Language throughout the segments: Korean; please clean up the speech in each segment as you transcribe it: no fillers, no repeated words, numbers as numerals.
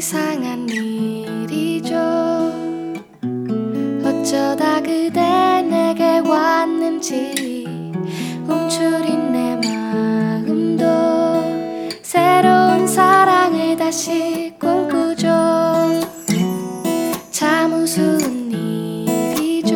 이상한 일이죠. 어쩌다 그대 내게 왔는지 움츠린 내 마음도 새로운 사랑을 다시 꿈꾸죠. 참 우스운 일이죠.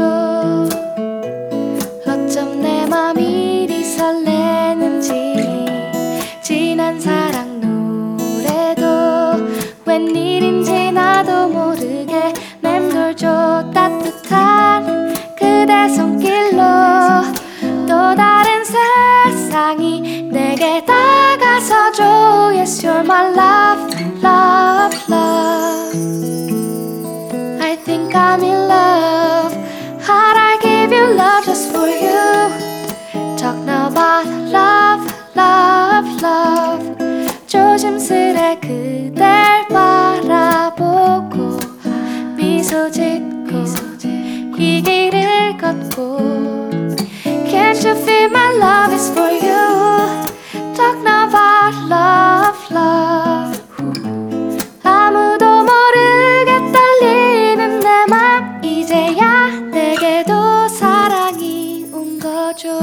어쩜 내 맘 이리 설레는지 지난 사랑 노래도 웬일인지 나도 모르게 맴돌죠. 따뜻한 그대 손길로 또 다른 세상이 내게 다가서줘. Yes, you're my love, love, love. I think I'm in love. How'd I give you love just for you? Talk now about love, love, love. 조심스레 그댈 바라보고 미소 짓고 이 길을 걷고 Can't you feel my love is for you? Talk now about love, love. 아무도 모르게 떨리는 내 맘 이제야 내게도 사랑이 온 거죠.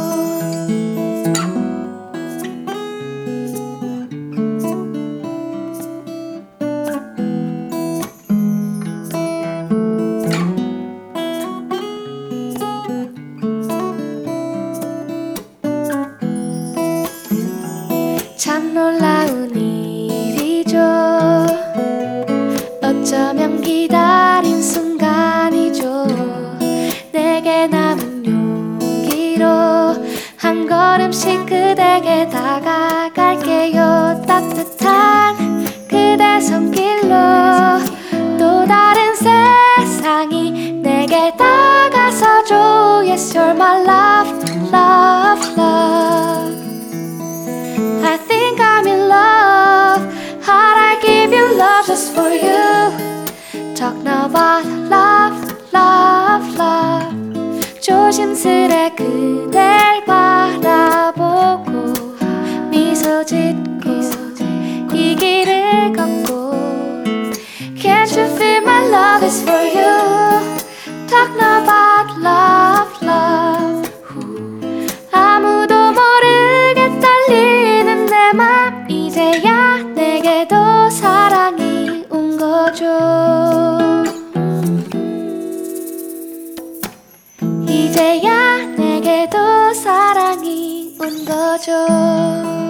참 놀라운 일이죠. 어쩌면 기다린 순간이죠. 내게 남은 용기로 한 걸음씩 그대에게 다가갈게요. 따뜻한 그대 손길로 또 다른 세상이 내게 다가서줘. Yes, you're my love, love, love. I think I'm in love. How'd I give you love just for you? Talk now about love, love, love. 조심스레 그댈 바라보고 미소 짓고 이 길을 걷고 Can't you feel my love is for you? Talk now about love, love. 아무도 모르게 떨리는 내 맘 이제야 내게도 사랑이 온 거죠. 이제야 내게도 사랑이 온 거죠.